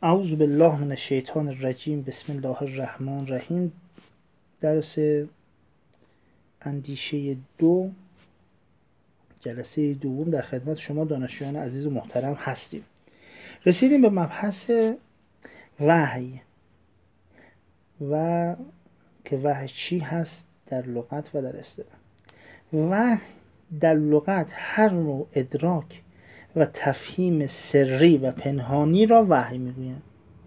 اعوذ بالله من الشیطان الرجیم. بسم الله الرحمن الرحیم. درس اندیشه 2، جلسه دوم در خدمت شما دانشجویان عزیز و محترم هستیم. رسیدیم به مبحث وحی و که وحی چی هست در لغت و در اصطلاح. وحی در لغت هر نوع ادراک و تفهیم سری و پنهانی را وحی میگویند،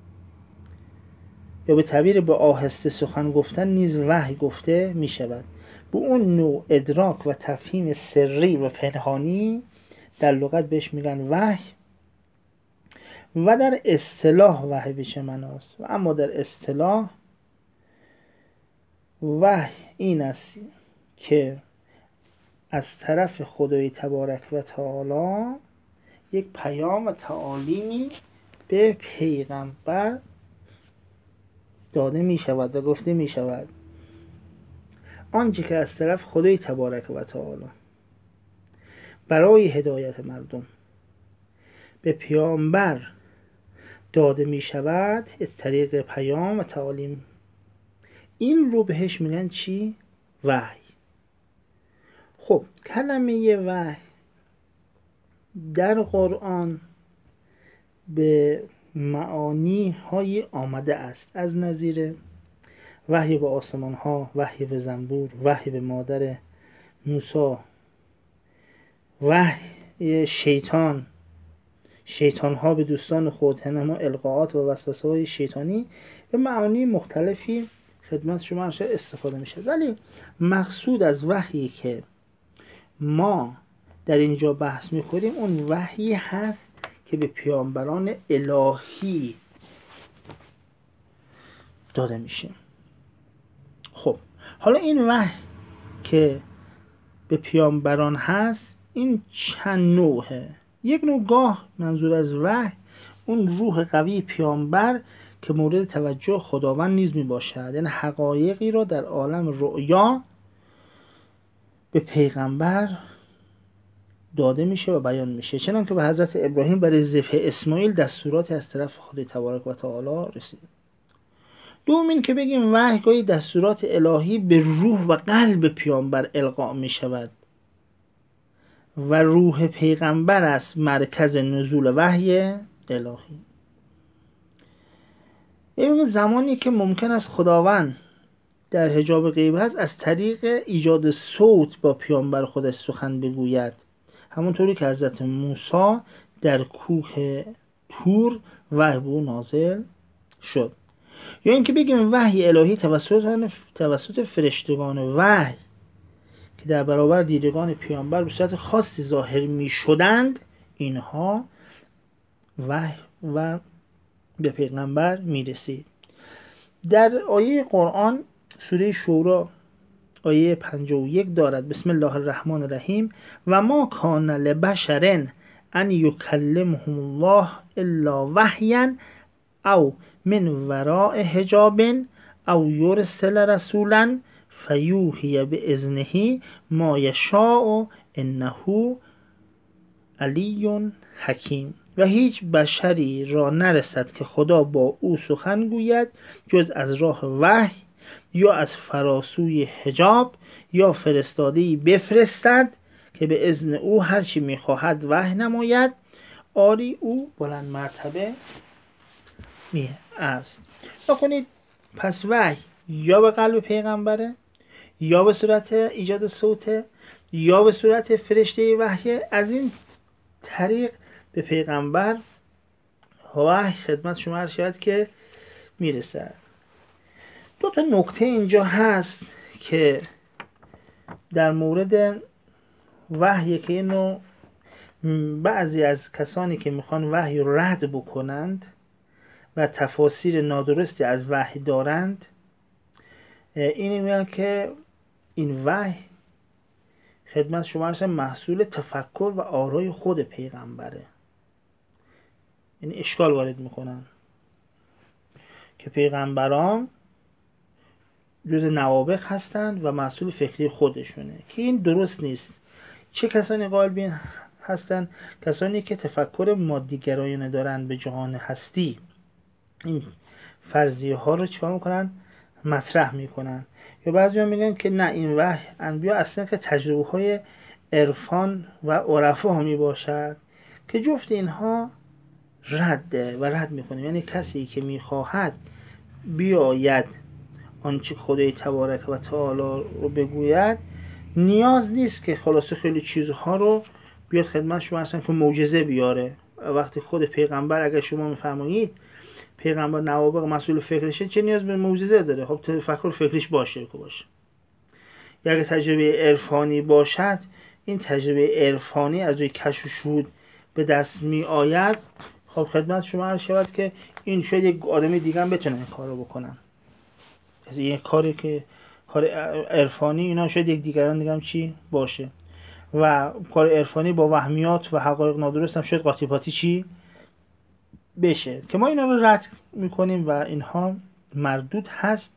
یا به تعبیر به آهسته سخن گفتن نیز وحی گفته می شود. به اون نوع ادراک و تفهیم سری و پنهانی در لغت بهش میگن وحی. و در اصطلاح وحی به چه معناست؟ و اما در اصطلاح وحی این است که از طرف خدای تبارک و تعالی یک پیام و تعالیمی به پیغمبر داده می شود و گفته می شود. آنچه که از طرف خدای تبارک و تعالی برای هدایت مردم به پیامبر داده می شود از طریق پیام و تعالیم، این رو بهش میگن چی؟ وحی. خب کلمه وحی در قرآن به معانی های آمده است، از نظیر وحی به آسمان ها، وحی به زنبور، وحی به مادر موسی، وحی شیطان ها به دوستان خود، هنما القاءات و وسوسه های شیطانی به معانی مختلفی خدمت شما استفاده میشه. ولی مقصود از وحی که ما در اینجا بحث میکنیم اون وحی هست که به پیامبران الهی داده میشه. خب حالا این وحی که به پیامبران هست این چند نوعه؟ یک نوع گاه منظور از وحی اون روح قوی پیامبر که مورد توجه خداوند نیز می باشد، یعنی حقایقی را در عالم رؤیا به پیغمبر داده میشه و بیان میشه، چنانکه به حضرت ابراهیم برای ذبح اسماعیل دستوراتی از طرف خدای تبارک و تعالی رسید. دوم این که بگیم وحی گاهی دستورات الهی به روح و قلب پیامبر القا می شود و روح پیغمبر است مرکز نزول وحی الهی. این زمانی که ممکن است خداوند در حجاب غیب هست از طریق ایجاد صوت با پیامبر خودش سخن بگوید، همونطوری که حضرت موسی در کوه طور وحی به او نازل شد. یا اینکه بگیم وحی الهی توسط فرشتگان وحی که در برابر دیدگان پیامبر به صورت خاصی ظاهر می شدند، اینها وحی و به پیغمبر می رسید. در آیه قرآن سوره شورا آیه 51 دارد: بسم الله الرحمن الرحیم و ما کان لبشر ان یکلمهم الله الا وحیا او من وراء حجاب او یرسل رسولا فیوحی باذنه ما یشاء انه علی حکیم. و هیچ بشری را نرسد که خدا با او سخن گوید جز از راه وحی یا از فراسوی حجاب یا فرستاده‌ای بفرستد که به اذن او هرچی میخواهد وحی نماید. آری او بلند مرتبه می است. بکنید پس وحی یا به قلب پیغمبره، یا به صورت ایجاد صوته، یا به صورت فرشته وحی. از این طریق به پیغمبر وحی خدمت شما عرض شود که میرسد. دو تا نکته اینجا هست که در مورد وحی که اینو بعضی از کسانی که میخوان وحی رو رد بکنند و تفاسیر نادرستی از وحی دارند، اینی میگن که این وحی خدمت شما هست محصول تفکر و آرای خود پیغمبره. یعنی اشکال وارد میکنن که پیغمبران جز نوابغ هستند و محصول فکری خودشونه، که این درست نیست. چه کسانی قائل به این هستند؟ کسانی که تفکر مادیگرایانه دارند به جهان هستی این فرضیه ها رو چیکار میکنن؟ مطرح میکنن. یا بعضی ها میگن که نه، این وحی انبیا اصلا که تجربه های عرفان و عرفا ها میباشد که جفت اینها رده و رد میکنه. یعنی کسی که میخواهد بیاید آنچه خدای تبارک و تعالی رو بگوید، نیاز نیست که خلاصه خیلی چیزها رو بیاد خدمت شما اصلا که معجزه بیاره. وقتی خود پیغمبر، اگر شما میفرمایید پیغمبر نوابغ مسئول فکرشه، چه نیاز به معجزه داره؟ خب تفکر فکریش باشه که باشه. یا اگر تجربه عرفانی باشد، این تجربه عرفانی از روی کشف و شهود به دست می آید. خب خدمت شما عرض شود که این شاید یک آدم دیگه هم بتونه این کار رو بکنن. از این کاری که کار عرفانی اینا شاید یک دیگران دیگه هم چی باشه، و کار عرفانی با وهمیات و حقایق نادرست هم شاید قاطی پاتی چی بشه، که ما اینا رو رد میکنیم و اینها مردود هست.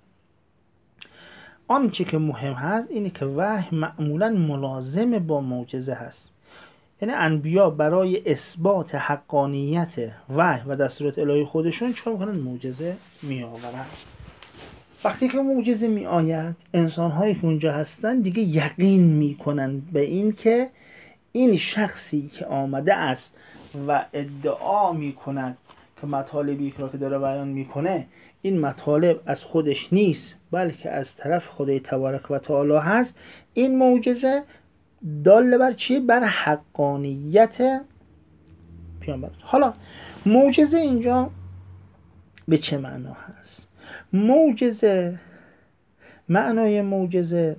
آنچه که مهم هست اینه که وحی معمولا ملازم با معجزه هست. یعنی انبیا برای اثبات حقانیت وحی و دستورات الهی خودشون چیکار میکنن؟ معجزه میآورن. وقتی که معجزه می آید، انسان هایی که اونجا هستن دیگه یقین میکنن به این که این شخصی که آمده است و ادعا میکند که مطالبی که داره بیان میکنه این مطالب از خودش نیست بلکه از طرف خدای تبارک و تعالی هست. این معجزه دال بر چیه؟ بر حقانیت پیامبر. حالا معجزه اینجا به چه معنا هست؟ معجزه، معنای معجزه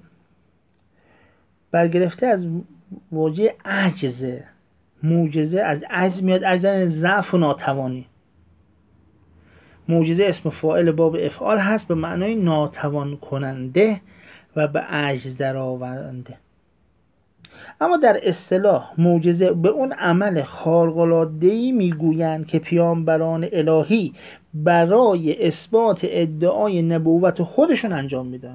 برگرفته از واژه عجزه. معجزه از عجز میاد، عجز ضعف و ناتوانی. معجزه اسم فاعل باب افعال هست به معنای ناتوان کننده و به عجز درآورنده. اما در اصطلاح معجزه به اون عمل خارق‌العاده‌ای میگویند که پیامبران الهی برای اثبات ادعای نبوت خودشون انجام میدن.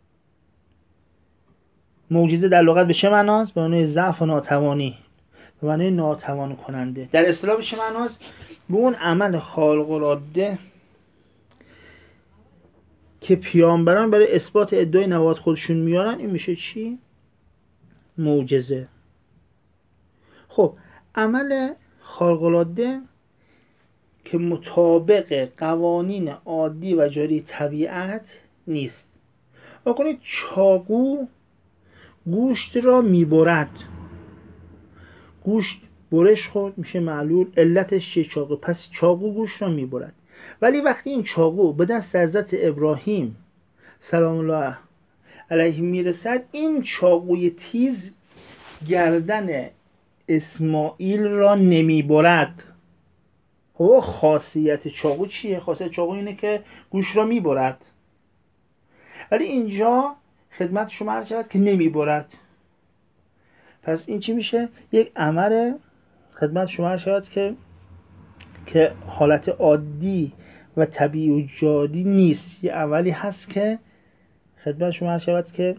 معجزه در لغت به چه معناست؟ به معنای ضعف و ناتوانی، به معنای ناتوان کننده. در اصطلاح به چه معناست؟ به اون عمل خارق‌العاده که پیامبران برای اثبات ادعای نبوت خودشون میارن، این میشه چی؟ معجزه. خب عمل خارق‌العاده که مطابق قوانین عادی و جاری طبیعت نیست. بکنید چاقو گوشت را میبرد، گوشت برش خورد میشه معلول، علتش چیه؟ چاقو. پس چاقو گوشت را میبرد. ولی وقتی این چاقو به دست حضرت ابراهیم سلام الله علیه میرسد، این چاقوی تیز گردن اسماعیل را نمیبرد. خب خاصیت چاقو چیه؟ خاصیت چاقو اینه که گوشت را میبرد، ولی اینجا خدمت شما عرض شود که نمیبرد. پس این چی میشه؟ یک عمل خدمت شما عرض شود که حالت عادی و طبیعی و جادی نیست. یه عملی هست که خدمت شما عرض شود که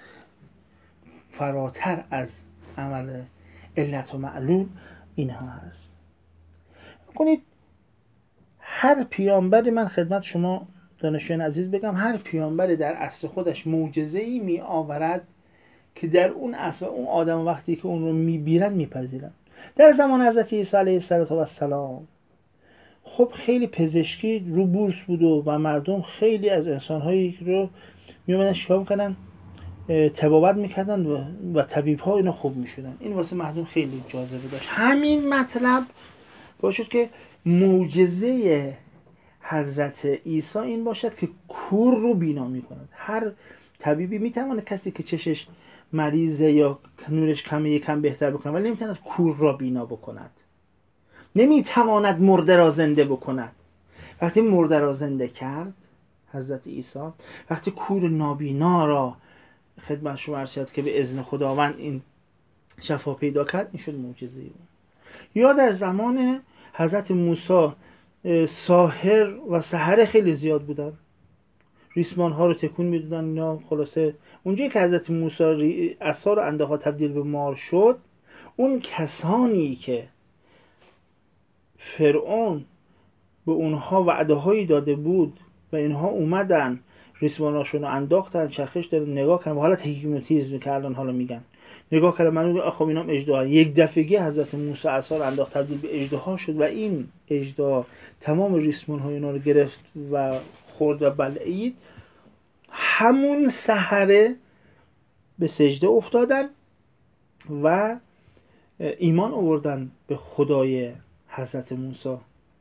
فراتر از عمل علت و معلول اینها هست. کنید هر پیامبری، من خدمت شما دانشجویان عزیز بگم، هر پیامبری در عصر خودش معجزه‌ای می آورد که در اون عصر اون آدم وقتی که اون رو میبیرن میپذیرن. در زمان حضرت عیسی علیه السلام خب خیلی پزشکی رو بورس بود و مردم خیلی از انسانهایی رو میومدن شکار میکنن، طبابت میکردن و طبیب ها اینا خوب میشدن. این واسه مردم خیلی جاذبه داشت. همین مطلب باشد که معجزه حضرت عیسی این باشد که کور رو بینا میکند. هر طبیبی میتونه کسی که چشش مریضه یا نورش کمه یکم بهتر بکنه، ولی نمیتواند کور را بینا بکند، نمیتواند مرده را زنده بکند. وقتی مرده را زنده کرد حضرت عیسی، وقتی کور نابینا را خدمت شما عرض شد که به اذن خداوند این شفا پیدا کرد، این شد معجزه اون. یا در زمان حضرت موسی ساحر و سحر خیلی زیاد بودن، ریسمان ها رو تکون میدادن اینا. خلاصه اونجایی که حضرت موسی عصا رو انداخت تبدیل به مار شد، اون کسانی که فرعون به اونها وعده هایی داده بود و اینها اومدن ریسماناشون رو انداختن، چرخش داره نگاه کردن، حالت هیپنوتیزم که الان حالا میگن، نگاه کردن من خب اینام اژدها، یک دفعگی حضرت موسی عصا رو انداخت تبدیل به اژدها شد و این اژدها تمام ریسمان های اینا رو گرفت و خورد و بلعید. همون سحره به سجده افتادن و ایمان آوردن به خدای حضرت موسی.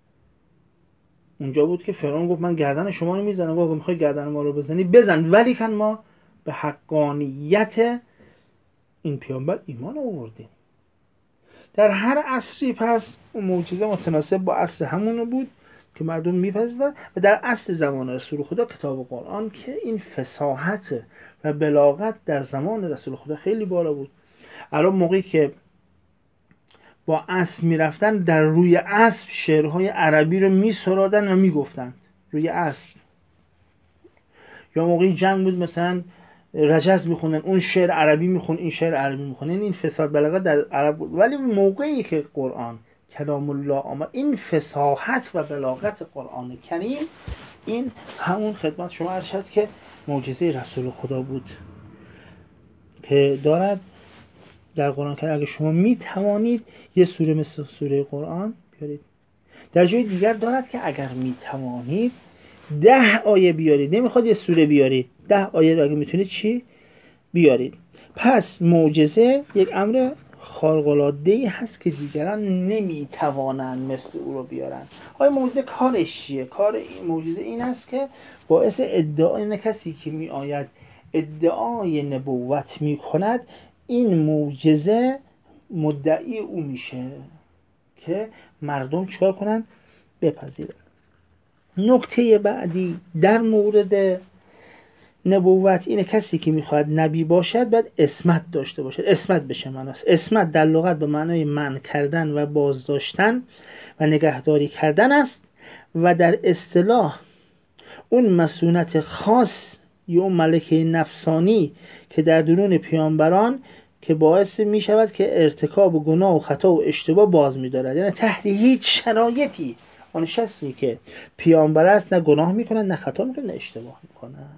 اونجا بود که فرعون گفت من گردن شما رو میزنم. گفت میخوای گردن ما رو بزنی بزن، ولی کن ما به حقانیت این پیامبر ایمان آوردیم. در هر عصری پس اون معجزه متناسب با عصر همون بود که مردم میپذیرن و در عصر زمان رسول خدا کتاب قرآن که این فصاحت و بلاغت در زمان رسول خدا خیلی بالا بود. الان موقعی که با اسب میرفتن در روی اسب شعرهای عربی رو میسرادن و میگفتن روی اسب، یا موقعی جنگ بود مثلا رجز میخوندن، اون شعر عربی میخون این شعر عربی میخونه. این فصاحت بلاغت در عرب بود. ولی موقعی که قرآن کلام الله آمد، این فصاحت و بلاغت قرآن کریم این همون خدمت شما عرض شد که معجزه رسول خدا بود که دارد در قرآن کریم. اگه شما میتوانید یه سوره مثل سوره قرآن بیارید. در جای دیگر دارد که اگر میتوانید 10 آیه بیارید، نمیخواد یه سوره بیارید، 10 آیه رو اگه میتونید چی بیارید. پس معجزه یک امر خارق‌العاده‌ای هست که دیگران نمیتوانند مثل او رو بیارن. آیا معجزه کارش چیه؟ کار این معجزه این است که باعث ادعای کسی که میآید ادعای نبوت میکند، این معجزه مدعی او میشه که مردم چیکار کنن؟ بپذیرن. نکته بعدی در مورد نبوت اینه کسی که میخواد نبی باشد باید عصمت داشته باشد. عصمت بشه معناست. عصمت در لغت به معنای منع کردن و بازداشتن و نگهداری کردن است و در اصطلاح اون مسونت خاص یا اون ملکه نفسانی که در درون پیامبران که باعث می شود که ارتکاب گناه و خطا و اشتباه باز می دارد. یعنی تحت هیچ شرایطی آن شخصی که پیامبر است نه گناه می کند نه خطا می کند نه اشتباه می کند.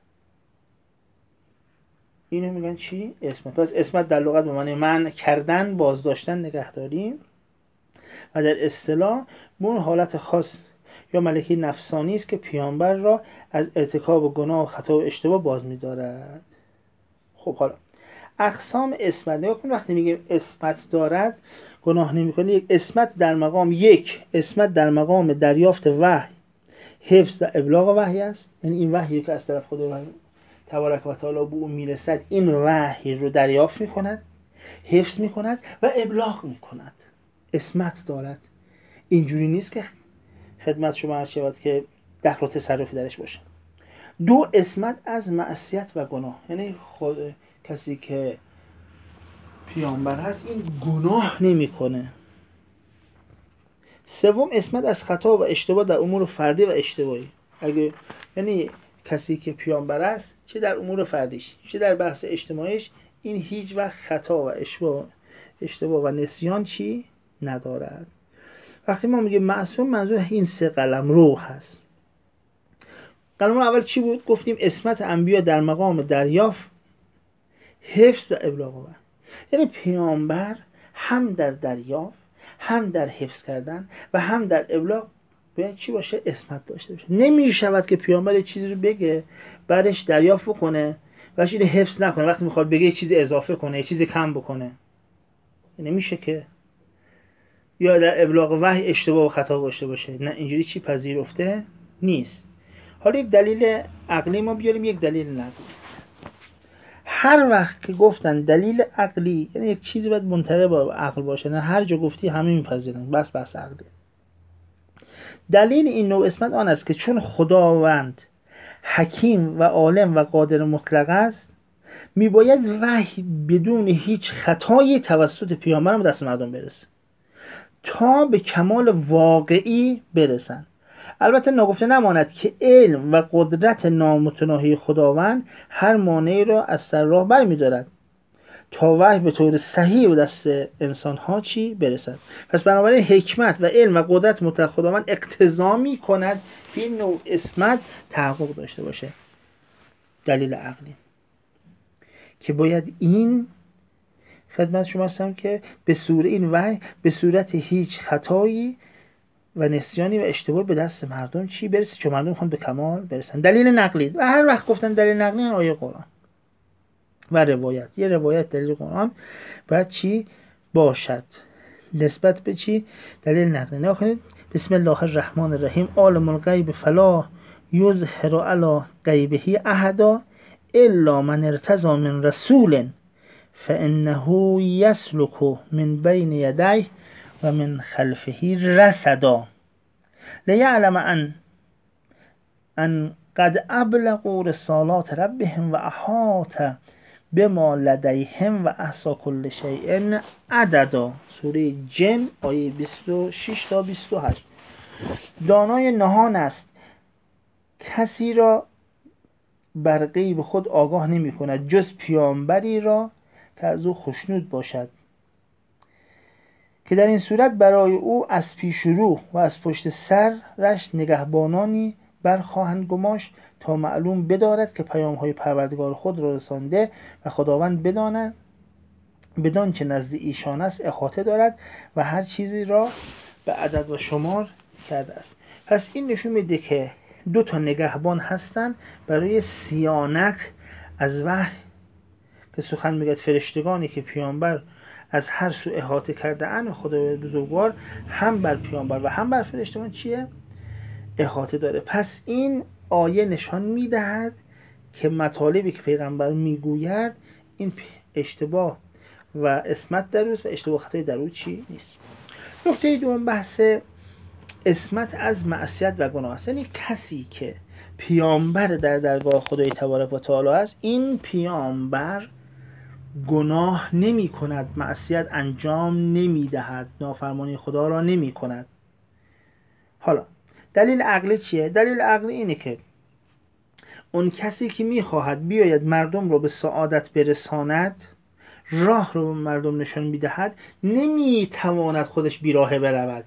اینو میگن چی؟ عصمت. پس عصمت در لغت به معنی منع کردن، بازداشتن، نگهداری و در اصطلاح اون حالت خاص یا ملکه نفسانی است که پیامبر را از ارتکاب گناه و خطا و اشتباه باز می دارد. خب حالا اقسام عصمت نگاه کن. وقتی میگیم عصمت دارد گناه نمیکنه، یک عصمت در مقام عصمت در مقام دریافت وحی، حفظ و ابلاغ وحی است. یعنی این وحیی که از طرف خدا تبارک و تعالی به او میرسد، این وحی رو دریافت میکند، حفظ میکند و ابلاغ میکند. عصمت دارد. اینجوری نیست که خدمت شما عرض شود که دخل و تصرفی درش باشه. 2 عصمت از معصیت و گناه، یعنی خود کسی که پیامبر هست این گناه نمیکنه. 3 عصمت از خطا و اشتباه در امور فردی و اجتماعی. یعنی کسی که پیامبر است چه در امور فردیش چه در بحث اجتماعیش این هیچ وقت خطا و اشتباه و نسیان چی ندارد. وقتی ما میگیم معصوم منظور این 3 قلمرو هست. قلمرو اول چی بود؟ گفتیم عصمت انبیا در مقام دریافت، حفظ و ابلاغ. یعنی پیامبر هم در دریافت، هم در حفظ کردن و هم در ابلاغ باید چی باشه؟ عصمت داشته باشه. نمی شود که پیامبر چیزی رو بگه بعدش دریافت بکنه و اینو حفظ نکنه، وقتی میخواد بگه چیزی اضافه کنه چیزی کم بکنه. نمیشه که. یا در ابلاغ وحی اشتباه و خطا داشته باشه. نه، اینجوری چی پذیرفته نیست. حالا یک دلیل عقلی ما بیاریم، یک دلیل نقلی. هر وقت که گفتن دلیل عقلی یعنی یک چیزی باید منطبق با عقل باشه، نه هر جا گفتی همه میپذیرن بس عقلی. دلیل این نوع عصمت آن است که چون خداوند حکیم و عالم و قادر مطلق است، میباید وحی بدون هیچ خطایی توسط پیامبرم دست مردم برسه تا به کمال واقعی برسن. البته ناگفته نماند که علم و قدرت نامتناهی خداوند هر مانعی را از سر راه برمی‌دارد تا وحی به طور صحیح به دست انسان ها چی برسد. پس بنابراین حکمت و علم و قدرت مطلق خداوند اقتضا می کند که این نوع اسمت تحقق داشته باشه. دلیل عقلی که باید این خدمت شما هستم که به صورت این وحی به صورت هیچ خطایی و نسیانی و اشتباه به دست مردم چی برسه، چون مردم میخوان به کمال برسن. دلیل نقلی و هر وقت گفتن دلیل نقلی این آیه قرآن و روایت. یه روایت دلیل قرآن باید چی باشد نسبت به چی دلیل نقلی. نگاه کنید بسم الله الرحمن الرحیم عالم الغیب فلا یظهر علی غیبه احدا الا من ارتضی من رسول فانه یسلک من بین یدیه و من خلفه رصدا لیعلم ان قد ابلغوا رسالات ربهم و احاط بما لدیهم و احصا کل شیء عددا. سوره جن آیه 26 تا 28. دانای نهان است کسی را بر غیب خود آگاه نمی کند جز پیامبری را که از او خوشنود باشد، که در این صورت برای او از پیش رو و از پشت سرش نگهبانانی برخواهند گماشت تا معلوم بدارد که پیام‌های پروردگار خود را رسانده و خداوند بدان که نزد ایشان است احاطه دارد و هر چیزی را به عدد و شمار کرده است. پس این نشون میده که دو تا نگهبان هستن برای صیانت از وحی که سخن میگه فرشتگانی که پیامبر از هر سو احاطه کرده اند و خدای بزرگوار هم بر پیامبر و هم بر فرشتگان چیه احاطه داره. پس این آیه نشان میدهد که مطالبی که پیغمبر میگوید این اشتباه و اسمت در اوست و اشتباه خطای در او چی نیست. نکته دوم بحث اسمت از معصیت و گناه است. یعنی کسی که پیامبر در درگاه خدای تبارک و تعالی است، این پیامبر گناه نمی کند، معصیت انجام نمی دهد، نافرمانی خدا را نمی کند. حالا دلیل عقلی چیه؟ دلیل عقلی اینه که اون کسی که می خواهد بیاید مردم رو به سعادت برساند، راه رو به مردم نشان می دهد، نمی تواند خودش بیراهه برود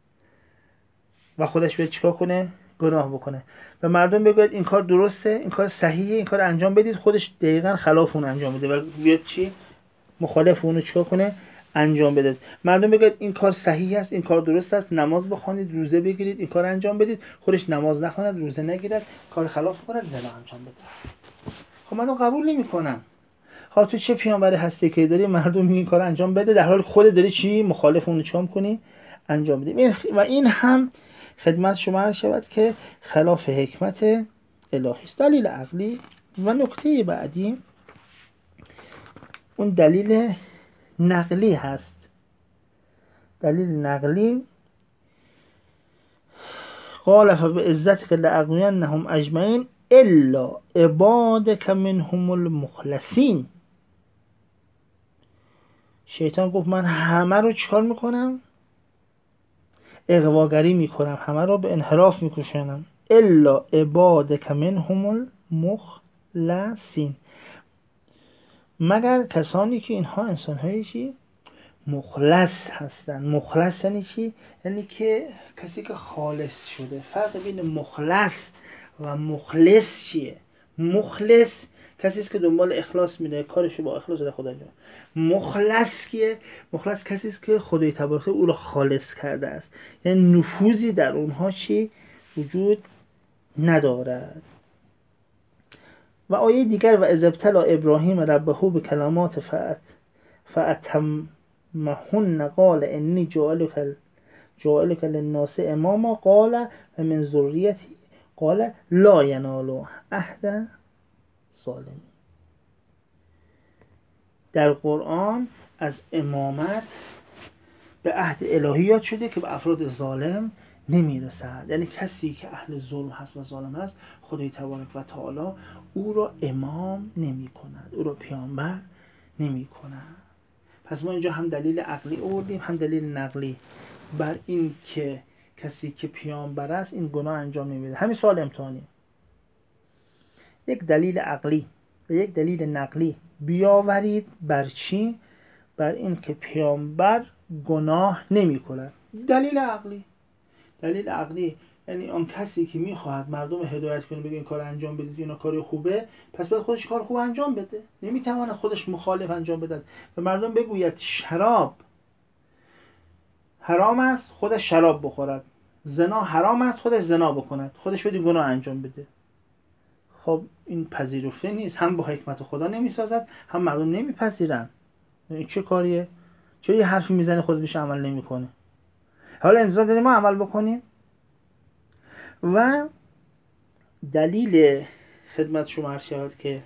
و خودش به چیکار کنه؟ گناه بکنه و مردم بگوید این کار درسته، این کار صحیحه، این کار انجام بدید، خودش دقیقاً خلاف اون انجام بده و بیاد چی؟ مخالف اونو چیکار کنه؟ انجام بده. مردم بگوید این کار صحیح است، این کار درست است، نماز بخوانید، روزه بگیرید، این کار انجام بدید، خودش نماز نخواند، روزه نگیرد، کار خلاف کند، زنا انجام بده. خب مردم قبول نمی‌کنن. ها تو چه پیامبری هستی که داری مردم این کار انجام بده در حالی خودت داری چی مخالف اون چام کنی انجام بدی؟ و این هم خدمت شما عرض شود که خلاف حکمت الهی است. دلیل عقلی و نکته بعدی اون دلیل نقلی هست. دلیل نقلی قال فبعزتك لأغوینهم اجمعین الا عبادك منهم المخلصین. شیطان گفت من همه رو چکار میکنم؟ اغواگری میکنم، همه رو به انحراف میکشونم. الا عبادك منهم المخلصین، مگر کسانی که اینها انسان‌های چی؟ مخلص هستن. مخلص یعنی چی؟ یعنی که کسی که خالص شده. فرق بین مخلص و مخلص چیه؟ مخلص کسی است که دنبال اخلاص میره، کارشو با اخلاص در خدا انجام. مخلص کیه؟ مخلص کسی است که خدای تبارک او رو خالص کرده است، یعنی نفوذی در اونها چی وجود ندارد. و آیه دیگر و اذ ابتلی ابراهیم ربه به کلمات فأتمهن قال انی جاعلک للناس اماما قال و من ذریتی قال لا ینال عهد ظالمین. در قرآن از امامت به عهد الهی یاد شده که به افراد ظالم نمیرسد. یعنی کسی که اهل ظلم هست و ظالم هست خدای تبارک و تعالی او را امام نمی کند، او را پیامبر نمی کند. پس ما اینجا هم دلیل عقلی آوردیم هم دلیل نقلی بر این که کسی که پیامبر است این گناه انجام نمیده. همین سوال امتحانی، یک دلیل عقلی و یک دلیل نقلی بیاورید. بر چی؟ بر این که پیامبر گناه نمی کند. دلیل عقلی یعنی آن کسی که میخواهد مردم هدایت کنه، بگه این کار انجام بدید، اینا کار خوبه، پس باید خودش کار خوب انجام بده. نمیتواند خودش مخالف انجام بده. و مردم بگوید شراب حرام است، خودش شراب بخورد. زنا حرام است، خودش زنا بکند. خودش بده گناه انجام بده. خب این پذیرفته نیست. هم با حکمت خدا نمیسازد، هم مردم نمیپذیرن. این چه کاریه؟ چرا یه حرفی میزنه خود بهش عمل نمیکنه؟ حالا انتظار داریم ما عمل بکنیم؟ و دلیل خدمت شما عرض شود که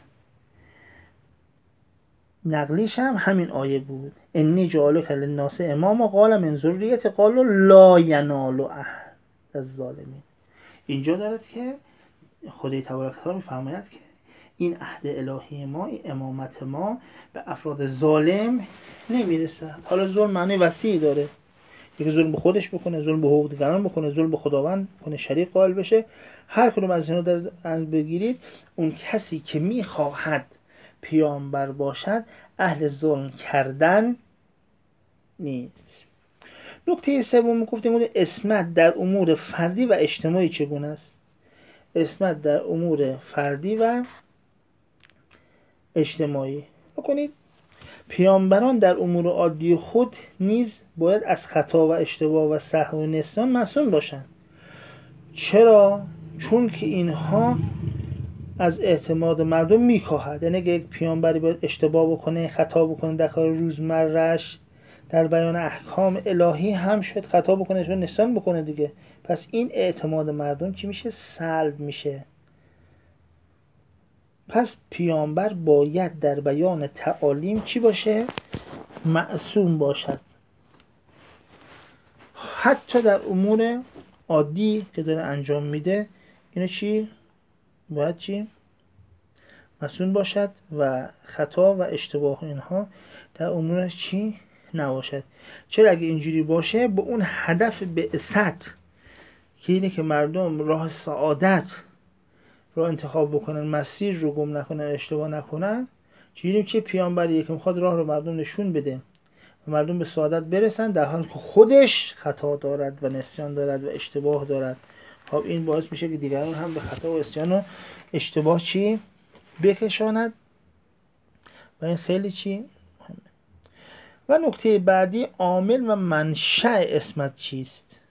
نقلیش هم همین آیه بود. انی جعلک للناس اماما قال من ذریت قالوا لا ینال عهد الظالمین. اینجا دارد که خدای تبارک و تعالی میفرماید که این عهد الهی ما، این امامت ما به افراد ظالم نمیرسد. حالا ظلم معنی وسیعی داره. یکی ظلم به خودش بکنه، ظلم به حقوق دیگران بکنه، ظلم به خداوند کنه، شریک قائل بشه. هر کدوم از اینا در بگیرید، اون کسی که میخواهد پیامبر باشد اهل ظلم کردن نیست. نکته سوم گفتیم اسمت در امور فردی و اجتماعی چگونه است. اسمت در امور فردی و اجتماعی بکنید. پیامبران در امور عادی خود نیز باید از خطا و اشتباه و سهو و نسیان معصوم باشند. چرا؟ چون که اینها از اعتماد مردم میکاهد. یعنی اگه یک پیامبری باید اشتباه بکنه، خطا بکنه در کار روزمره‌اش، در بیان احکام الهی هم شاید خطا بکنه، شاید نسیان بکنه دیگه. پس این اعتماد مردم چی میشه؟ سلب میشه. پس پیامبر باید در بیان تعالیم چی باشه؟ معصوم باشد. حتی در امور عادی که داره انجام میده، اینو چی؟ باید چی؟ معصوم باشد و خطا و اشتباه اینها در امورش چی؟ نباشد. چرا؟ اگه اینجوری باشه با اون هدف بعثت که اینه که مردم راه سعادت رو انتخاب بکنن، مسیر رو گم نکنن، اشتباه نکنن، چیزی که پیامبریه که میخواد راه رو مردم نشون بده و مردم به سعادت برسن، در حالی که خودش خطا دارد و نسیان دارد و اشتباه دارد. خب این باعث میشه که دیگران هم به خطا و نسیان و اشتباه چی؟ بکشاند. و این خیلی چی؟ و نکته بعدی، عامل و منشأ اسمت چیست؟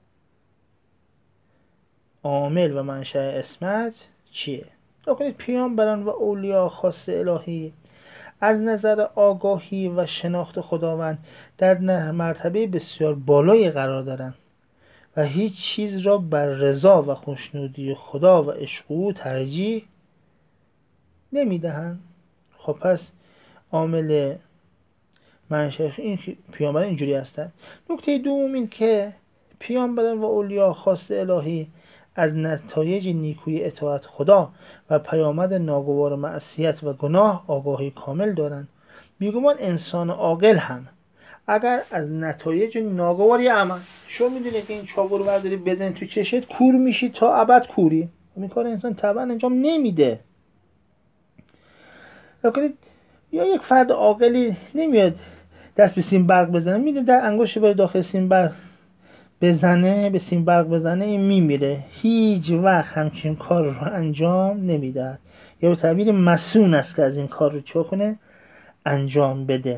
عامل و منشأ اسمت چیه؟ نکنید پیامبران و اولیاء خاص الهی از نظر آگاهی و شناخت خداوند در مرتبه بسیار بالایی قرار دارند و هیچ چیز را بر رضا و خوشنودی خدا و عشق او ترجیح نمیدهند. خب پس عامل منشأ این پیامبران اینجوری هستند. نکته دوم این که پیامبران و اولیاء خاص الهی از نتایج نیکوی اطاعت خدا و پیامد ناگوار معصیت و گناه آگاهی کامل دارند. بیگمان انسان عاقل هم اگر از نتایج ناگواری عمل، شما میدونید که این چاقو رو برداری بزنید تو چشت، کور میشی تا ابد کوری. این کار انسان طبعا انجام نمیده. یا یک فرد عاقلی نمیاد دست به سیم برق بزنه، میده در انگشت بره داخل سیم برق بزنه، به سیم برق بزنه، این میمیره. هیچ وقت همچین کار رو انجام نمیده. یا به تعبیر مسئول است که از این کار رو چه کنه؟ انجام بده.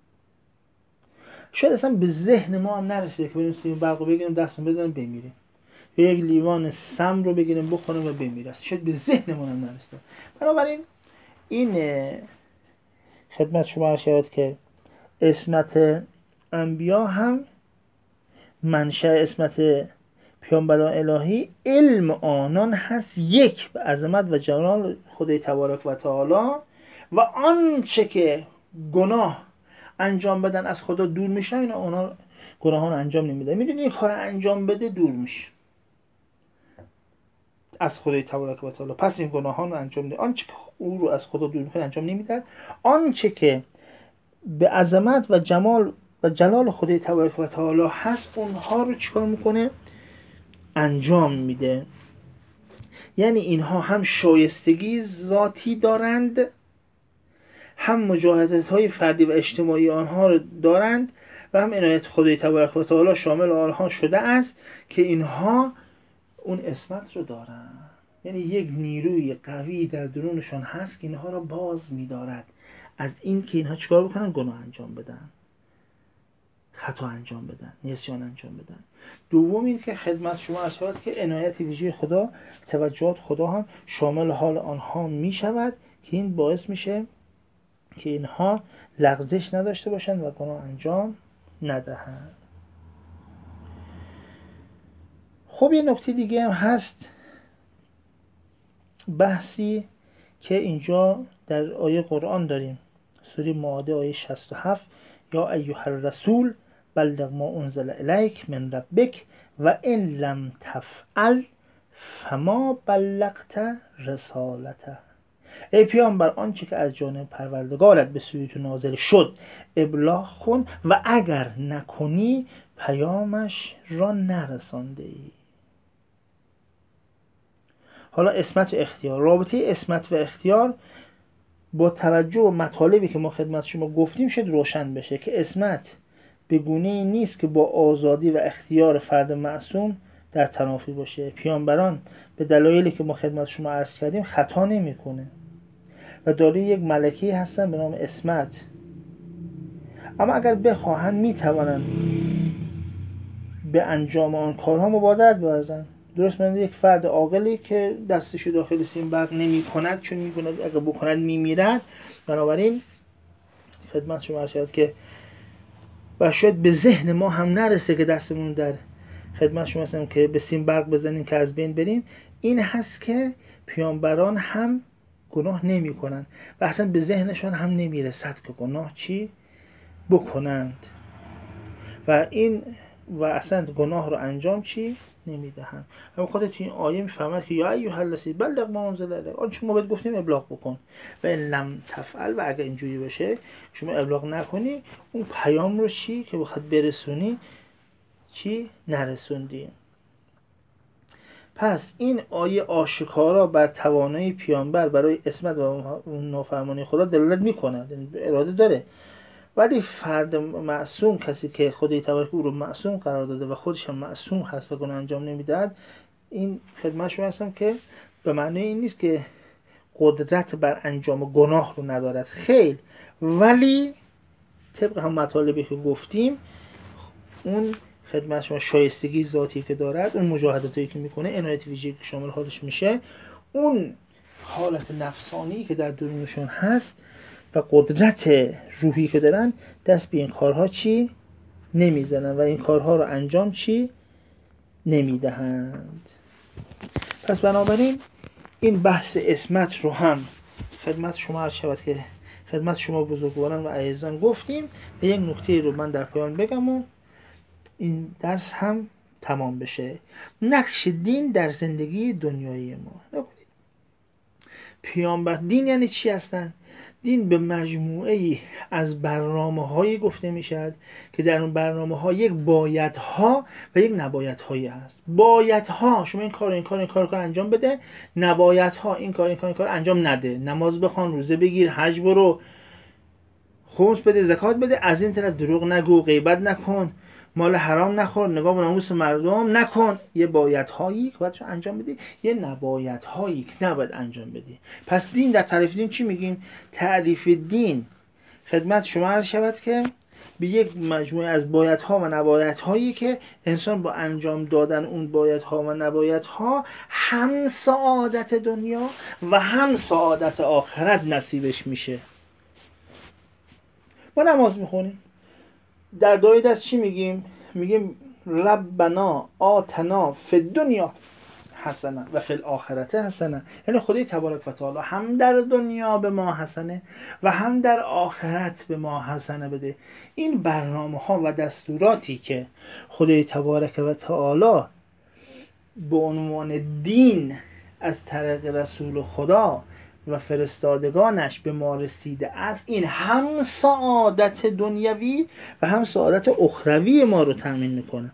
شاید اصلا به ذهن ما هم نرسیده که بریم سیم برق رو بگیریم دستم بزنیم بمیریم، یا یک لیوان سم رو بگیریم بخوریم و بمیریم. شاید به ذهن ما هم نرسیده. بنابراین این خدمت شما عرض شود که اسمت انبیا هم منشأ اسمت پیامبران الهی علم آنان هست، یک به عظمت و جلال خدای تبارک و تعالی و آنچه که گناه انجام بدن از خدا دور میشن، اینا اونا گناهان انجام نمیدن. میدونی این کار انجام بده دور میشه از خدای تبارک و تعالی، پس این گناهان رو انجام میده. آنچه که او رو از خدا دور میکنه انجام نمیدن. آنچه که به عظمت و جمال و جلال خدای تبارک و تعالی هست، اونها رو چیکار میکنه؟ انجام میده. یعنی اینها هم شایستگی ذاتی دارند، هم مجاهدت های فردی و اجتماعی آنها رو دارند و هم عنایت خدای تبارک و تعالی شامل آنها شده است که اینها اون عصمت رو دارن. یعنی یک نیروی قوی در درونشان هست که اینها را باز می‌دارد از این که اینها چیکار بکنن؟ گناه انجام بدن، خطا انجام بدن، نسیان انجام بدن. دوم این که خدمت شما عرض شود که عنایت ویژه خدا، توجهات خدا هم شامل حال آنها می شود که این باعث میشه که اینها لغزش نداشته باشند و گناه انجام ندهند. خب یه نکته دیگه هم هست، بحثی که اینجا در آیه قرآن داریم، سوره مائده آیه 67: یا ایها الرسول بلغ ما انزل الیک من ربک و ان لم تفعل فما بلغت رسالته. ای پیامبر آنچه که از جانب پروردگارت به سوی تو نازل شد ابلاغ کن و اگر نکنی پیامش را نرسانده ای. حالا عصمت و اختیار، رابطه عصمت و اختیار با توجه و مطالبی که ما خدمت شما گفتیم شد روشن بشه که عصمت به گونه‌ای نیست که با آزادی و اختیار فرد معصوم در تنافی باشه. پیامبران به دلایلی که ما خدمت شما عرض کردیم خطا نمی‌کنه و دارای یک ملکی هستن به نام عصمت، اما اگر بخواهند میتوانند به انجام آن کارها مبادرت بورزند. درست مانند یک فرد عاقلی که دستش داخل سیمبرگ نمی کند، چون می کند اگر بکند می میرد. بنابراین خدمت شما عرض شد که و شاید به ذهن ما هم نرسه که دستمون در خدمت شما هستم که به سیمبرگ بزنیم که از بین بریم. این هست که پیامبران هم گناه نمی کنند و اصلا به ذهنشان هم نمی رسد که گناه چی بکنند و این و اصلا گناه رو انجام چی نمیدهند. اما خودت تو این آیه میفهمد که یا ایها الرسول بلغ ما انزل الیک، آنچه ما بهت گفتیم ابلاغ بکن و ان لم تفعل، و اگر اینجوری بشه شما ابلاغ نکنی اون پیام رو چی که بخواد برسونی چی نرسوندی. پس این آیه آشکارا بر توانایی پیامبر برای عصمت و نافرمانی خدا دلالت میکند، اراده داره، ولی فرد معصوم، کسی که خدای تبارک او رو معصوم قرار داده و خودش هم معصوم هست و گناه انجام نمیدهد، این خدمت شما هستم که به معنی این نیست که قدرت بر انجام گناه رو ندارد، خیر، ولی طبق هم مطالبی که گفتیم اون خدمت شما شایستگی ذاتی که دارد، اون مجاهداتی که میکنه، عنایت ویژه‌ای که شامل حالش میشه، اون حالت نفسانی که در درونشون هست و قدرت روحی که دارن، دست به این کارها چی نمیزنن و این کارها رو انجام چی نمیدهند. پس بنابراین این بحث عصمت رو هم خدمت شما عرض شود که خدمت شما بزرگواران و عزیزان گفتیم و یک نکته رو من در پایان بگم و این درس هم تمام بشه. نقش دین در زندگی دنیایی ما. پیامبر دین یعنی چی هستن؟ دین به مجموعه از برنامه‌هایی گفته میشد که در اون برنامه‌ها یک بایدها و یک نبایدهایی هست. بایدها شما این کار انجام بده، نبایدها این کار انجام نده. نماز بخوان، روزه بگیر، حج برو، خمس بده، زکات بده، از این طرف دروغ نگو، غیبت نکن، مال حرام نخور، نگاه به ناموس مردم نکن. یه بایدهایی که باید انجام بدی، یه نبایدهایی که نباید انجام بدی. پس دین، در تعریف دین چی میگیم؟ تعریف دین خدمت شما عرض شود که به یک مجموعه از بایدها و نبایدهایی که انسان با انجام دادن اون بایدها و نبایدها هم سعادت دنیا و هم سعادت آخرت نصیبش میشه. ما نماز میخونیم، در دعای دست چی میگیم؟ میگیم ربنا آتنا فی الدنیا حسنه و فی الاخرته حسنه. یعنی خدای تبارک و تعالی هم در دنیا به ما حسنه و هم در آخرت به ما حسنه بده. این برنامه ها و دستوراتی که خدای تبارک و تعالی به عنوان دین از طریق رسول خدا و فرستادگانش به ما رسیده است، این هم سعادت دنیوی و هم سعادت اخروی ما رو تضمین میکنه.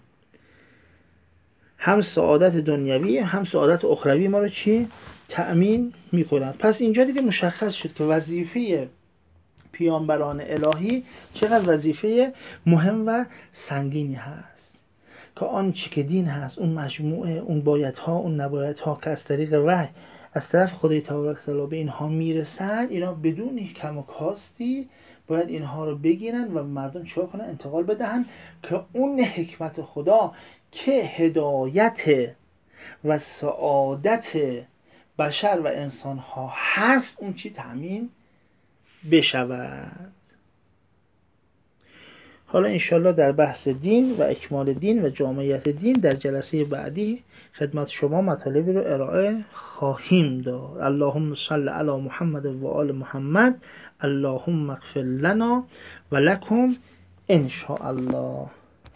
هم سعادت دنیوی هم سعادت اخروی ما رو چی تأمین میکنه. پس اینجا دیگه مشخص شد که وظیفه پیامبران الهی چقدر وظیفه مهم و سنگینی هست که آن چی که دین هست، اون مجموعه، اون بایدها، اون نبایدها که از طریق وحی از طرف خدای تبارک و تعالی به اینها میرسن، اینا بدون کم و کاستی باید اینها رو بگیرن و مردم چیکار کنن؟ انتقال بدهن که اون حکمت خدا که هدایت و سعادت بشر و انسان ها هست اون چی تأمین بشود. حالا انشالله در بحث دین و اکمال دین و جامعیت دین در جلسه بعدی خدمت شما مطالبی رو ارائه خواهیم داد. اللهم صل علی محمد و آل محمد. اللهم اغفر لنا و لکم ان شاء الله.